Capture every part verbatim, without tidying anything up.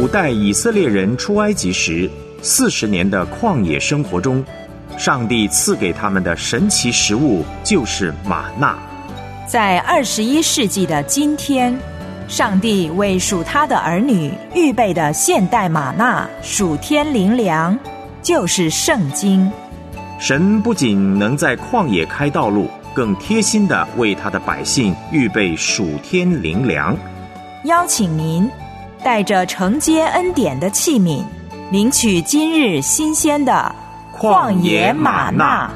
古代以色列人出埃及时四十年的旷野生活中，上帝赐给他们的神奇食物就是玛纳。 在二十一世纪的今天，上帝为属他的儿女预备的现代玛纳属天灵粮，就是圣经。 神不仅能在旷野开道路，更贴心地为他的百姓预备属天灵粮。 邀请您带着承接恩典的器皿，领取今日新鲜的旷野玛纳。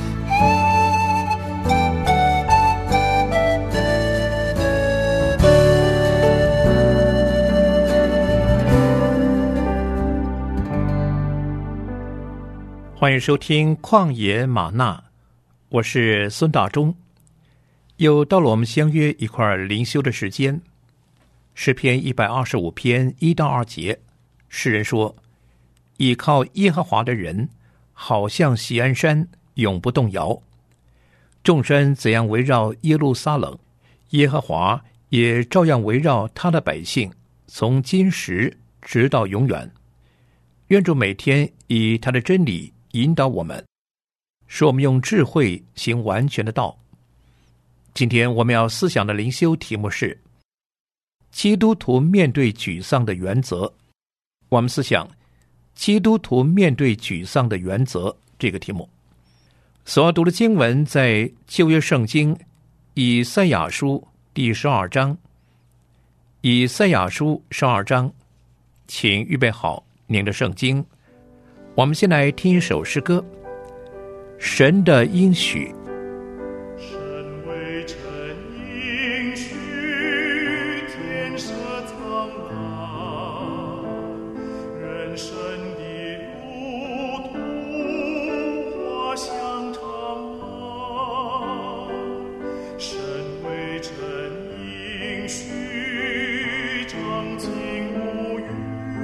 欢迎收听旷野玛纳，我是孙大中。又到了我们相约一块儿灵修的时间。诗篇一百二十五篇一到二节，诗人说：倚靠耶和华的人，好像锡安山，永不动摇。众山怎样围绕耶路撒冷，耶和华也照样围绕他的百姓，从今时直到永远。愿主每天以他的真理引导我们，使我们用智慧行完全的道。今天我们要思想的灵修题目是基督徒面对沮丧的原则。我们思想基督徒面对沮丧的原则这个题目。所要读的经文在旧约圣经以赛亚书第十二章。以赛亚书十二章，请预备好您的圣经。我们先来听一首诗歌，神的应许。 神为臣应许，天设苍茫，人生的路途花香长茫。神为臣应许，长经无语，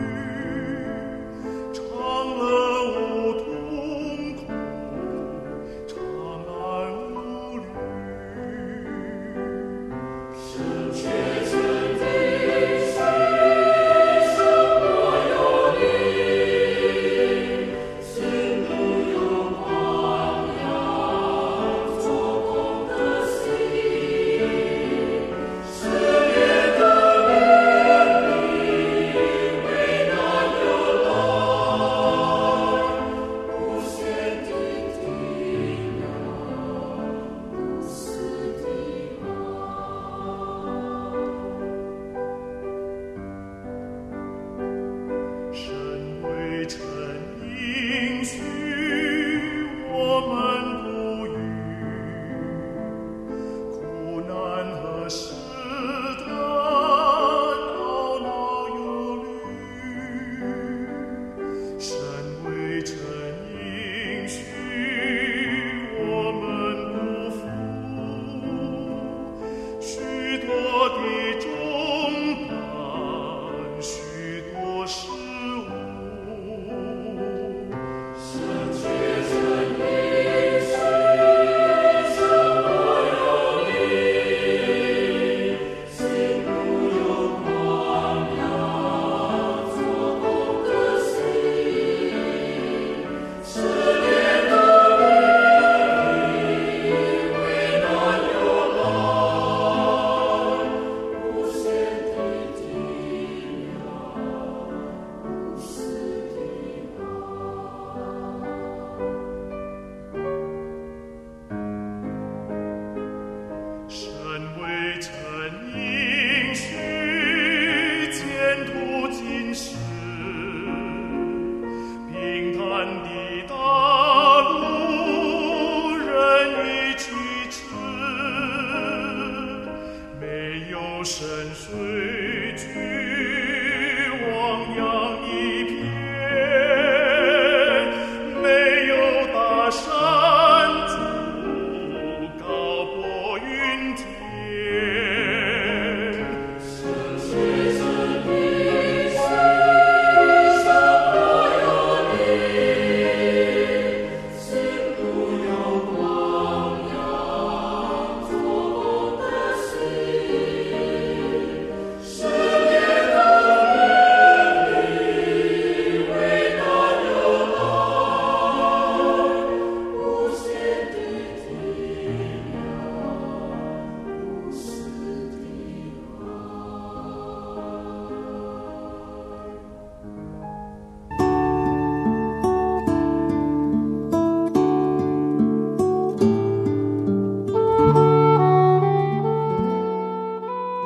长乐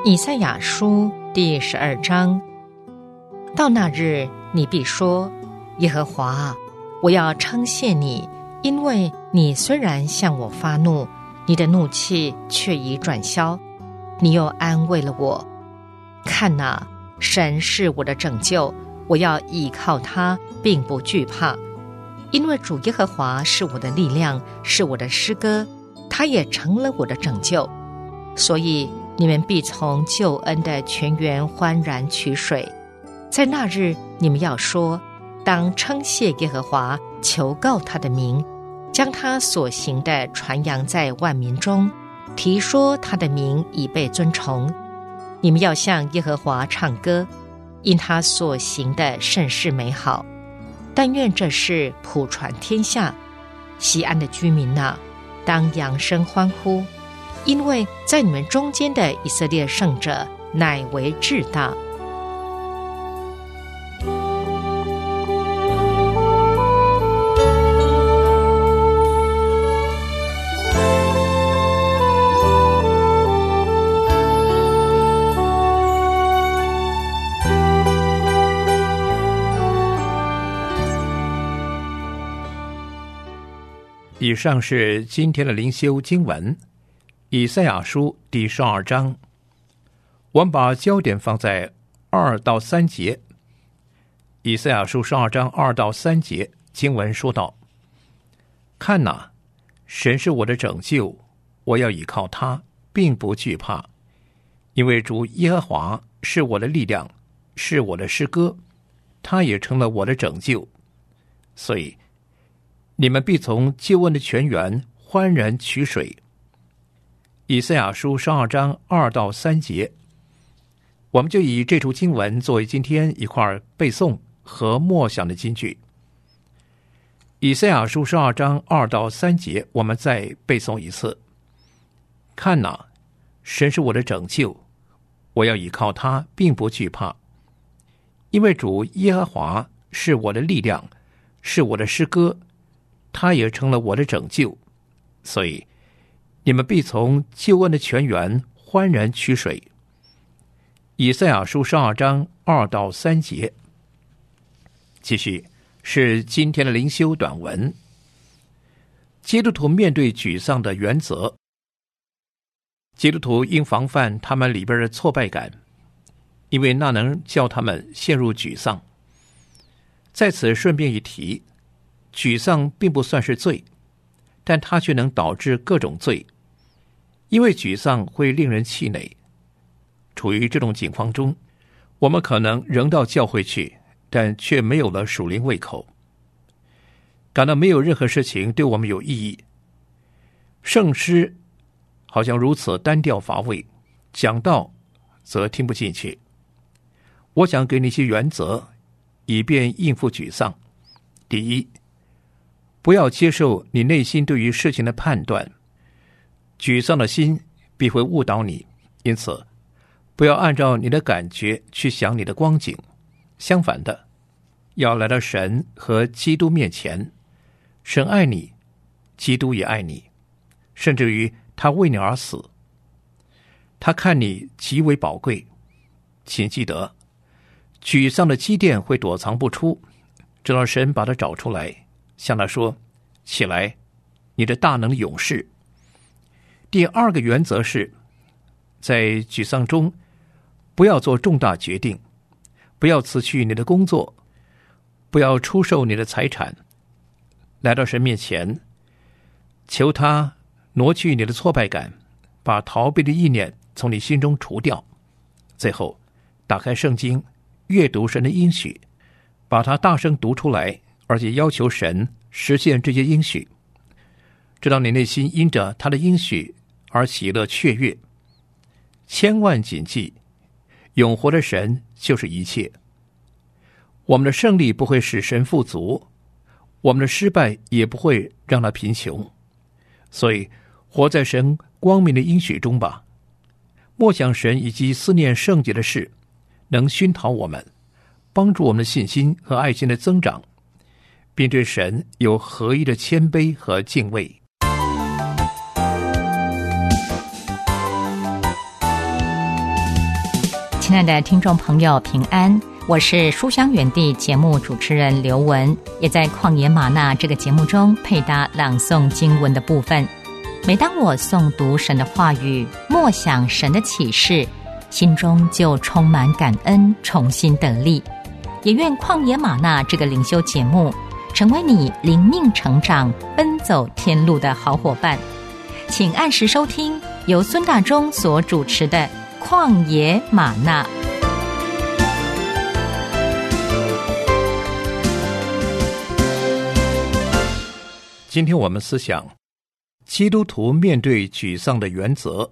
以赛亚书第十二章。到那日，你必说：耶和华，我要称谢你，因为你虽然向我发怒，你的怒气却已转消，你又安慰了我。看哪，神是我的拯救，我要倚靠他，并不惧怕。因为主耶和华是我的力量，是我的诗歌，他也成了我的拯救。所以你们必从救恩的泉源欢然取水。在那日，你们要说：当称谢耶和华，求告他的名，将他所行的传扬在万民中，提说他的名已被尊崇。你们要向耶和华唱歌，因他所行的甚是美好。但愿这事普传天下。西安的居民哪，当扬声欢呼，因为在你们中间的以色列圣者乃为至大。 以上是今天的灵修经文，以赛亚书第十二章。我们把焦点放在二到三节。以赛亚书十二章二到三节经文说道：看哪，神是我的拯救，我要倚靠他，并不惧怕。因为主耶和华是我的力量，是我的诗歌，他也成了我的拯救。所以你们必从救恩的泉源欢然取水。以赛亚书十二章二到三节，我们就以这处经文作为今天一块背诵和默想的金句。以赛亚书十二章二到三节，我们再背诵一次。看哪，神是我的拯救，我要倚靠他，并不惧怕。因为主耶和华是我的力量，是我的诗歌，他也成了我的拯救。所以你们必从救恩的泉源欢然取水。以赛亚书十二章二到三节。继续是今天的灵修短文。基督徒面对沮丧的原则。基督徒应防范他们里边的挫败感，因为那能叫他们陷入沮丧。在此顺便一提，沮丧并不算是罪，但它却能导致各种罪，因为沮丧会令人气馁。处于这种境况中，我们可能仍到教会去，但却没有了属灵胃口，感到没有任何事情对我们有意义。圣诗好像如此单调乏味，讲道则听不进去。我想给你一些原则，以便应付沮丧。第一，不要接受你内心对于事情的判断，沮丧的心必会误导你，因此不要按照你的感觉去想你的光景。相反的，要来到神和基督面前，神爱你，基督也爱你，甚至于他为你而死。他看你极为宝贵。请记得，沮丧的积淀会躲藏不出，直到神把它找出来，向他说：起来，你的大能的勇士。第二个原则是，在沮丧中不要做重大决定，不要辞去你的工作，不要出售你的财产。来到神面前，求他挪去你的挫败感，把逃避的意念从你心中除掉。最后打开圣经，阅读神的应许，把它大声读出来，而且要求神实现这些应许，直到你内心因着他的应许而喜乐雀跃。千万谨记，永活的神就是一切。我们的胜利不会使神富足，我们的失败也不会让他贫穷。所以活在神光明的应许中吧。默想神以及思念圣洁的事，能熏陶我们，帮助我们的信心和爱心的增长，并对神有合一的谦卑和敬畏。 亲爱的听众朋友，平安，我是书香园地节目主持人刘文，也在旷野吗哪这个节目中配搭朗诵经文的部分。每当我诵读神的话语，默想神的启示，心中就充满感恩，重新得力。也愿旷野吗哪这个灵修节目成为你灵命成长、奔走天路的好伙伴。请按时收听由孙大中所主持的旷野吗哪。 今天我们思想基督徒面对沮丧的原则。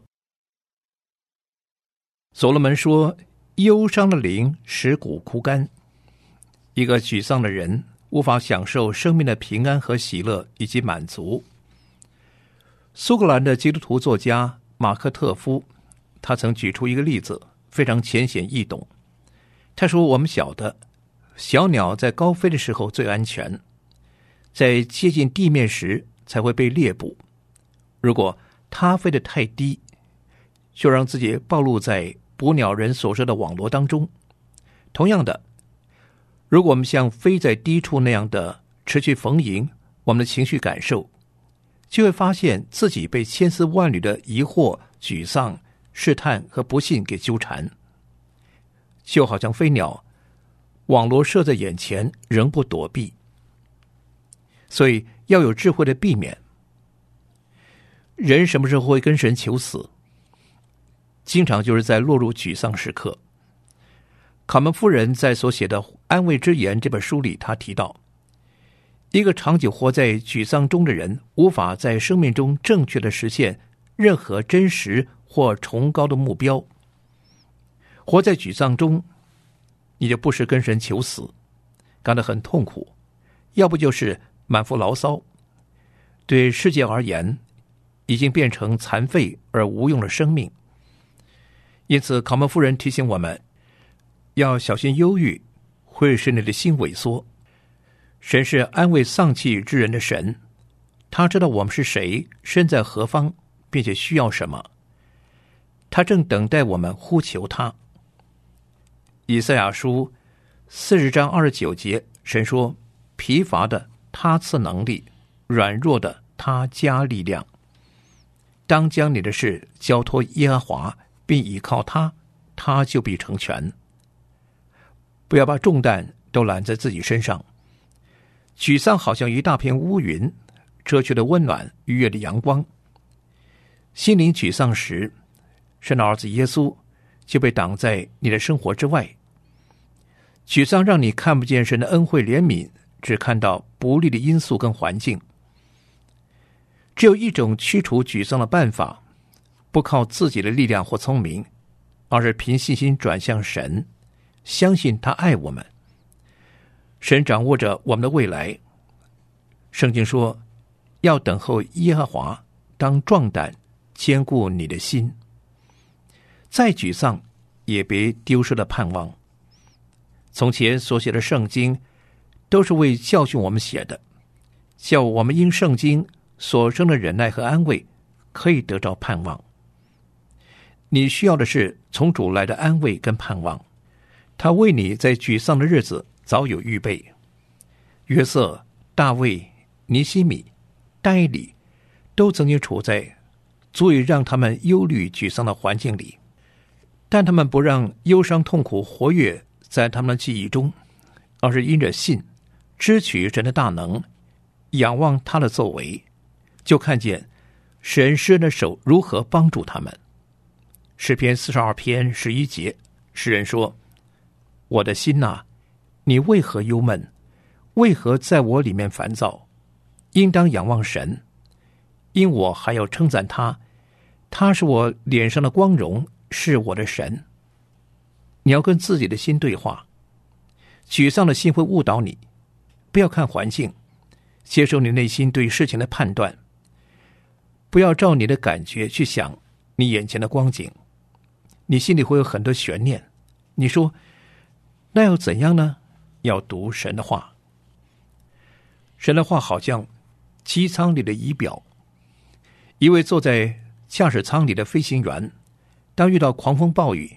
所罗门说，忧伤的灵使骨枯干。一个沮丧的人无法享受生命的平安和喜乐以及满足。苏格兰的基督徒作家马克特夫，他曾举出一个例子，非常浅显易懂。他说，我们晓得小鸟在高飞的时候最安全，在接近地面时才会被猎捕。如果它飞得太低，就让自己暴露在捕鸟人所设的网罗当中。同样的，如果我们像飞在低处那样的持续逢迎我们的情绪感受，就会发现自己被千丝万缕的疑惑、沮丧、试探和不幸给纠缠。就好像飞鸟，网罗设在眼前，仍不躲避。所以要有智慧的避免。人什么时候会跟神求死？经常就是在落入沮丧时刻。卡门夫人在所写的《安慰之言》这本书里，她提到，一个长久活在沮丧中的人，无法在生命中正确的实现任何真实或崇高的目标。活在沮丧中，你就不是跟神求死，感到很痛苦，要不就是满腹牢骚。对世界而言，已经变成残废而无用的生命。因此，考门夫人提醒我们，要小心忧郁，会使你的心萎缩。神是安慰丧气之人的神，他知道我们是谁，身在何方，并且需要什么。他正等待我们呼求他。以赛亚书四十章二十九节，神说，疲乏的他赐能力，软弱的他加力量。当将你的事交托耶和华，并倚靠他，他就必成全。不要把重担都揽在自己身上。沮丧好像一大片乌云，遮去了温暖愉悦的阳光。心灵沮丧时，神的儿子耶稣就被挡在你的生活之外。沮丧让你看不见神的恩惠怜悯，只看到不利的因素跟环境。只有一种驱除沮丧的办法，不靠自己的力量或聪明，而是凭信心转向神，相信他爱我们。神掌握着我们的未来。圣经说，要等候耶和华，当壮胆，坚固你的心。再沮丧，也别丢失了盼望。从前所写的圣经，都是为教训我们写的，叫我们因圣经所生的忍耐和安慰，可以得着盼望。你需要的是从主来的安慰跟盼望，他为你在沮丧的日子早有预备。约瑟、大卫、尼西米、但以理都曾经处在足以让他们忧虑沮丧的环境里，但他们不让忧伤痛苦活跃在他们的记忆中，而是因着信支取神的大能，仰望他的作为，就看见神施恩的手如何帮助他们。诗篇四十二篇十一节，诗人说，我的心哪，你为何忧闷？为何在我里面烦躁？应当仰望神，因我还要称赞他，他是我脸上的光荣，是我的神。你要跟自己的心对话。沮丧的心会误导你，不要看环境，接受你内心对事情的判断，不要照你的感觉去想你眼前的光景。你心里会有很多悬念，你说那又怎样呢？要读神的话。神的话好像机舱里的仪表，一位坐在驾驶舱里的飞行员，当遇到狂风暴雨，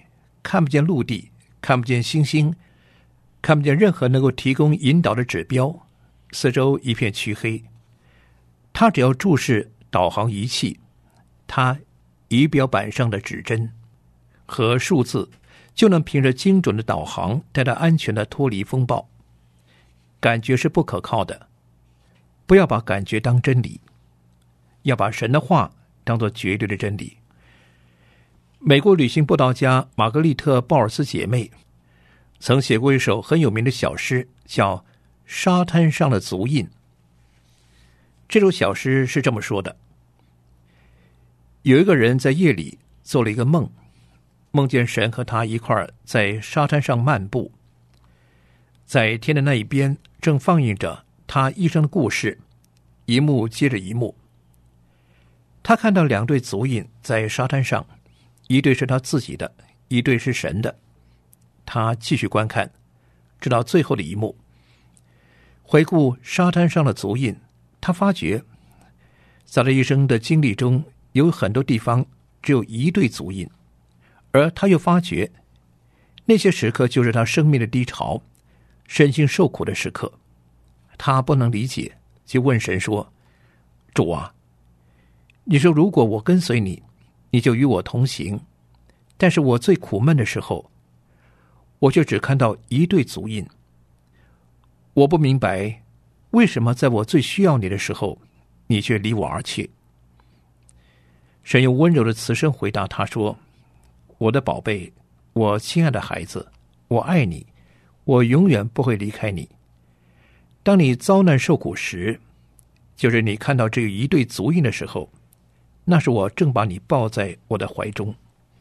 看不见陆地，看不见星星，看不见任何能够提供引导的指标，四周一片黢黑。他只要注视导航仪器，他仪表板上的指针和数字就能凭着精准的导航带他安全的脱离风暴。感觉是不可靠的，不要把感觉当真理，要把神的话当作绝对的真理。美国旅行布道家玛格丽特·鲍尔斯姐妹曾写过一首很有名的小诗，叫《沙滩上的足印》。这首小诗是这么说的：有一个人在夜里做了一个梦，梦见神和他一块儿在沙滩上漫步，在天的那一边正放映着他一生的故事，一幕接着一幕。他看到两对足印在沙滩上，一对是他自己的，一对是神的。他继续观看，直到最后的一幕。回顾沙滩上的足印，他发觉在他一生的经历中，有很多地方只有一对足印，而他又发觉那些时刻就是他生命的低潮，身心受苦的时刻。他不能理解，就问神说：主啊，你说如果我跟随你，你就与我同行，但是我最苦闷的时候，我却只看到一对足印。我不明白为什么在我最需要你的时候，你却离我而去。神用温柔的慈声回答他说：我的宝贝，我亲爱的孩子，我爱你，我永远不会离开你。当你遭难受苦时，就是你看到这一对足印的时候，那是我正把你抱在我的怀中。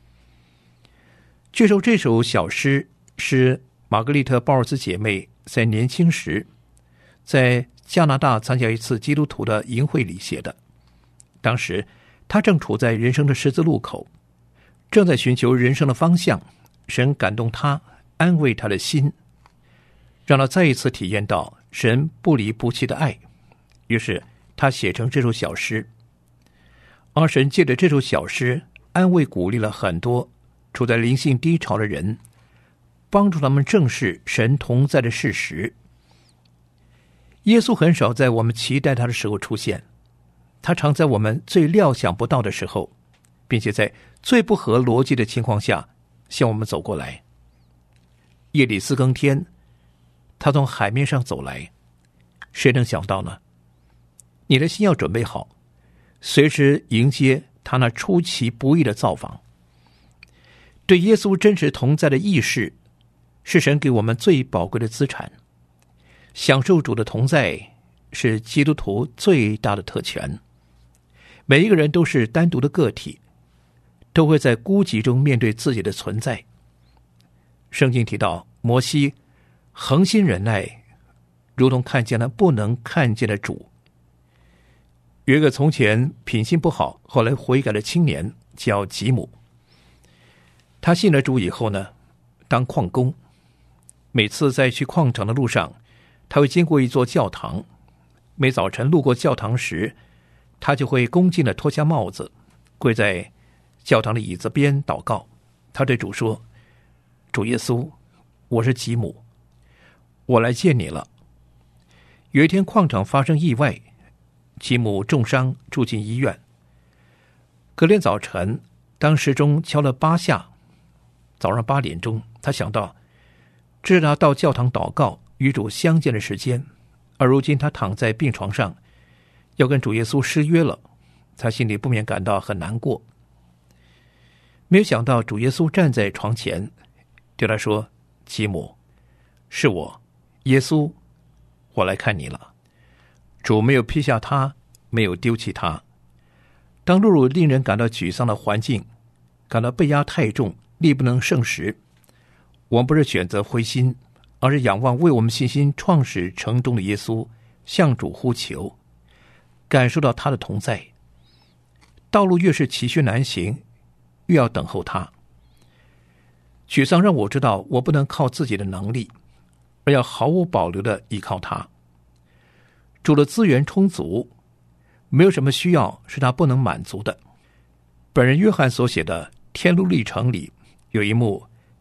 据说这首小诗是玛格丽特·鲍尔斯姐妹在年轻时在加拿大参加一次基督徒的营会里写的。当时她正处在人生的十字路口，正在寻求人生的方向。神感动她，安慰她的心，让她再一次体验到神不离不弃的爱。于是她写成这首小诗。而神借着这首小诗安慰鼓励了很多处在灵性低潮的人，帮助他们正视神同在的事实。耶稣很少在我们期待他的时候出现，他常在我们最料想不到的时候，并且在最不合逻辑的情况下向我们走过来。夜里四更天，他从海面上走来，谁能想到呢？你的心要准备好，随时迎接他那出其不意的造访。对耶稣真实同在的意识，是神给我们最宝贵的资产。享受主的同在是基督徒最大的特权。每一个人都是单独的个体，都会在孤寂中面对自己的存在。圣经提到摩西恒心忍耐，如同看见了不能看见的主。有一个从前品性不好，后来悔改的青年叫吉姆。他信了主以后呢，当矿工。每次在去矿场的路上，他会经过一座教堂。每早晨路过教堂时，他就会恭敬地脱下帽子，跪在教堂的椅子边祷告。他对主说：主耶稣，我是吉姆，我来见你了。有一天矿场发生意外，吉姆重伤住进医院。隔天早晨，当时钟敲了八下，早上八点钟，他想到这是他到教堂祷告与主相见的时间，而如今他躺在病床上，要跟主耶稣失约了。他心里不免感到很难过。没有想到主耶稣站在床前，对他说：吉姆，是我耶稣，我来看你了。主没有撇下他，没有丢弃他。当落入令人感到沮丧的环境，感到被压太重，力不能胜时，我们不是选择灰心，而是仰望为我们信心创始成终的耶稣，向主呼求，感受到他的同在。道路越是崎岖难行，越要等候他。沮丧让我知道我不能靠自己的能力，而要毫无保留地依靠他。主的资源充足，没有什么需要是他不能满足的。本人约翰所写的《天路历程》里有一幕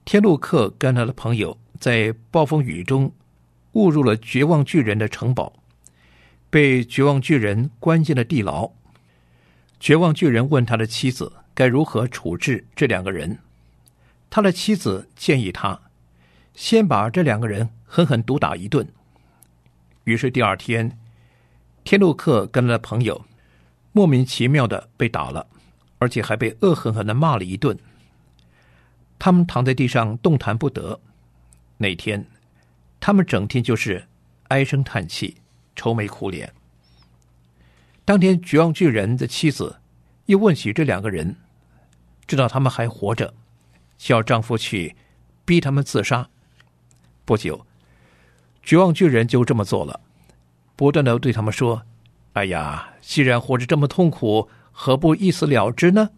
天路客跟他的朋友在暴风雨中误入了绝望巨人的城堡，被绝望巨人关进了地牢。绝望巨人问他的妻子该如何处置这两个人，他的妻子建议他先把这两个人狠狠毒打一顿。于是第二天，天路客跟他的朋友莫名其妙的被打了，而且还被恶狠狠的骂了一顿。他们躺在地上动弹不得。那天他们整天就是唉声叹气，愁眉苦脸。当天绝望巨人的妻子又问起这两个人，知道他们还活着，叫丈夫去逼他们自杀。不久，绝望巨人就这么做了，不断的对他们说，哎呀，既然活着这么痛苦，何不一死了之呢？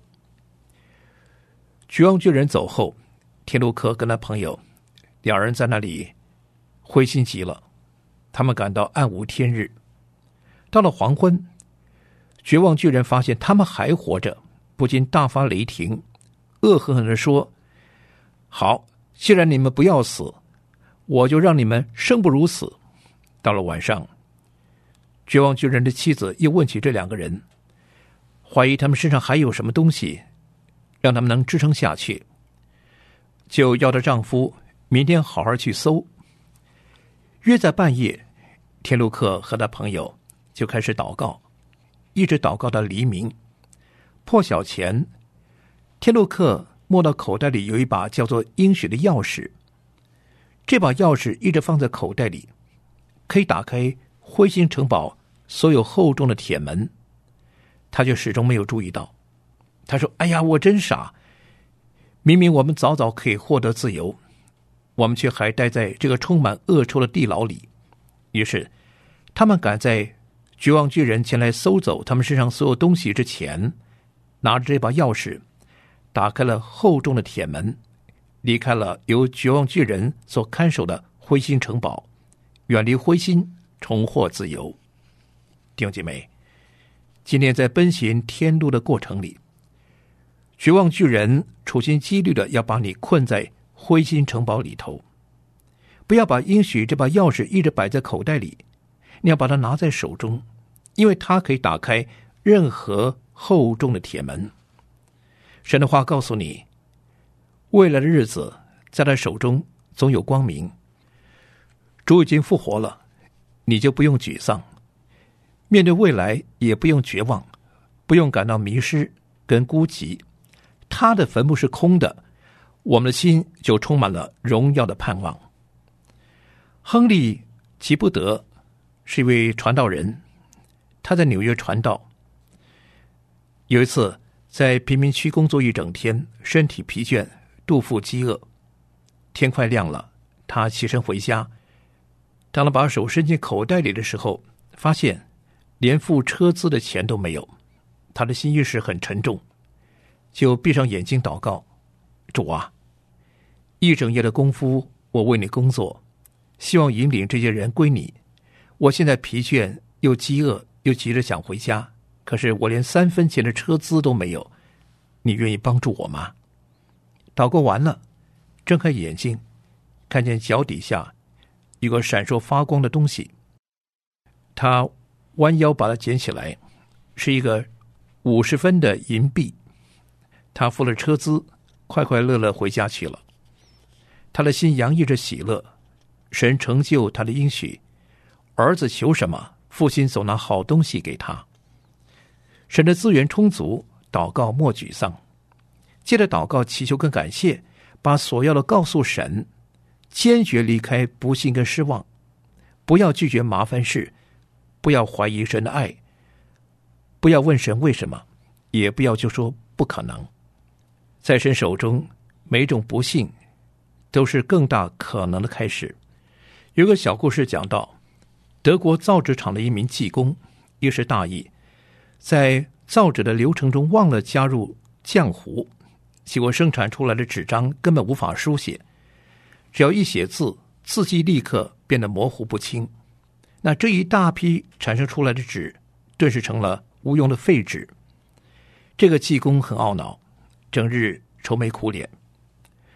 绝望巨人走后，天路客跟他朋友两人在那里灰心极了，他们感到暗无天日。到了黄昏，绝望巨人发现他们还活着，不禁大发雷霆，恶狠狠地说，好，既然你们不要死，我就让你们生不如死。到了晚上，绝望巨人的妻子又问起这两个人，怀疑他们身上还有什么东西让他们能支撑下去，就要她丈夫明天好好去搜。约在半夜，天路客和他朋友就开始祷告，一直祷告到黎明。破晓前，天路客摸到口袋里有一把叫做应许的钥匙，这把钥匙一直放在口袋里，可以打开灰心城堡所有厚重的铁门。他却始终没有注意到。他说，哎呀，我真傻，明明我们早早可以获得自由，我们却还待在这个充满恶臭的地牢里。于是他们赶在绝望巨人前来搜走他们身上所有东西之前，拿着这把钥匙打开了厚重的铁门，离开了由绝望巨人所看守的灰心城堡，远离灰心，重获自由。弟兄姐妹，今天在奔行天路的过程里，绝望巨人处心积虑的要把你困在灰心城堡里头。不要把应许这把钥匙一直摆在口袋里，你要把它拿在手中，因为它可以打开任何厚重的铁门。神的话告诉你，未来的日子在他手中总有光明。主已经复活了，你就不用沮丧，面对未来也不用绝望，不用感到迷失跟孤寂。他的坟墓是空的，我们的心就充满了荣耀的盼望。亨利·吉布德是一位传道人，他在纽约传道。有一次在贫民区工作一整天，身体疲倦，肚腹饥饿。天快亮了，他起身回家。当他把手伸进口袋里的时候，发现连付车资的钱都没有。他的心意识很沉重，就闭上眼睛祷告，主啊，一整夜的功夫我为你工作，希望引领这些人归你。我现在疲倦又饥饿，又急着想回家，可是我连三分钱的车资都没有，你愿意帮助我吗？祷告完了，睁开眼睛，看见脚底下一个闪烁发光的东西，他弯腰把它捡起来，是一个五十分的银币。他付了车资，快快乐乐回家去了。他的心洋溢着喜乐，神成就他的应许，儿子求什么，父亲总拿好东西给他。神的资源充足，祷告莫沮丧。接着祷告祈求跟感谢，把所要的告诉神，坚决离开不幸跟失望，不要拒绝麻烦事，不要怀疑神的爱，不要问神为什么，也不要就说不可能。在神手中，每种不幸都是更大可能的开始。有个小故事讲到，德国造纸厂的一名技工一时大意，在造纸的流程中忘了加入浆糊，结果生产出来的纸张根本无法书写，只要一写字，字迹立刻变得模糊不清。那这一大批产生出来的纸顿时成了无用的废纸。这个技工很懊恼，整日愁眉苦脸。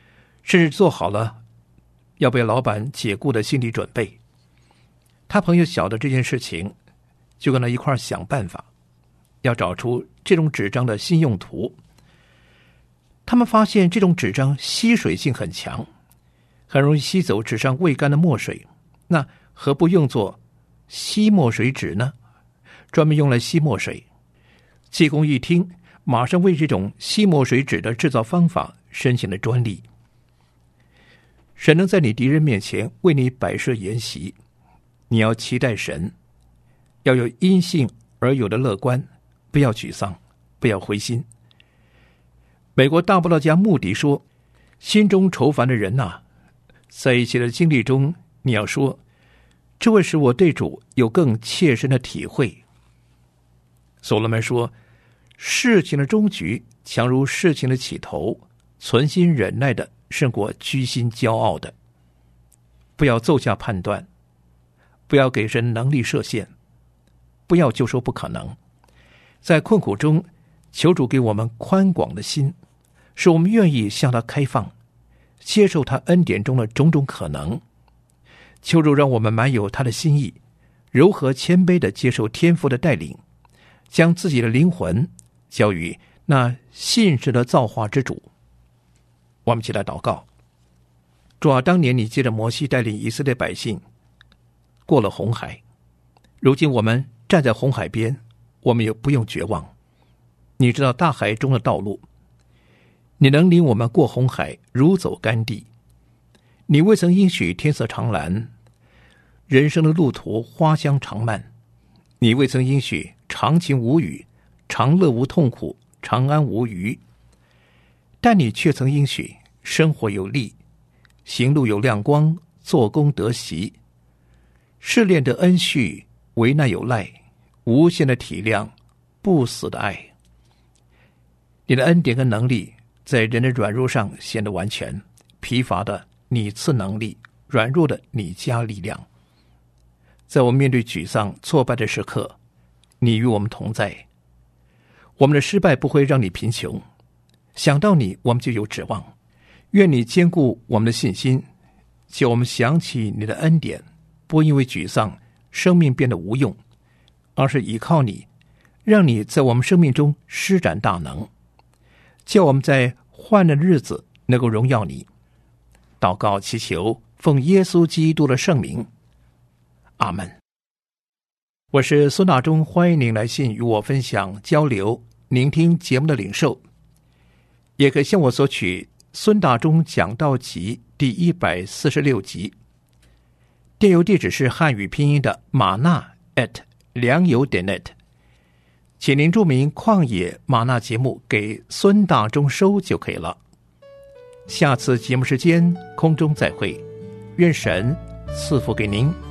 甚至做好了要被老板解雇的心理准备。他朋友晓得这件事情，就跟他一块儿想办法，要找出这种纸张的新用途。他们发现这种纸张吸水性很强，很容易吸走纸上未干的墨水，那何不用作吸墨水纸呢？专门用来吸墨水。技工一听，马上为这种吸墨水纸的制造方法申请了专利。神能在你敌人面前为你摆设筵席，你要期待神，要有因信而有的乐观，不要沮丧，不要灰心。美国大布道家穆迪说，心中愁烦的人呐、啊，在一些的经历中，你要说，这会使我对主有更切身的体会。所罗门说，事情的终局强如事情的起头，存心忍耐的胜过居心骄傲的。不要奏下判断，不要给神能力设限，不要就说不可能。在困苦中，求主给我们宽广的心，使我们愿意向他开放，接受他恩典中的种种可能。求主让我们满有他的心意，柔和谦卑地接受天父的带领，将自己的灵魂交予那信实的造化之主。我们一起来祷告。主啊，当年你借着摩西带领以色列百姓过了红海，如今我们站在红海边，我们也不用绝望。你知道大海中的道路，你能领我们过红海，如走干地。你未曾应许天色常蓝，人生的路途花香常漫。你未曾应许常晴无雨，常乐无痛苦，常安无虞。但你却曾应许生活有力，行路有亮光，做工得喜。试炼的恩恤，危难有赖，无限的体谅，不死的爱。你的恩典跟能力在人的软弱上显得完全，疲乏的你赐能力，软弱的你加力量。在我们面对沮丧挫败的时刻，你与我们同在。我们的失败不会让你贫穷，想到你我们就有指望。愿你坚固我们的信心，叫我们想起你的恩典，不因为沮丧生命变得无用，而是依靠你，让你在我们生命中施展大能，叫我们在患难的日子能够荣耀你。祷告祈求，奉耶稣基督的圣名，阿们。我是孙大中，欢迎您来信与我分享交流，聆听节目的领受，也可以向我索取孙大中讲道集第一百四十六集。电邮地址是汉语拼音的玛纳 at 良友点 net， 请您注明旷野玛纳节目给孙大中收就可以了。下次节目时间空中再会，愿神赐福给您。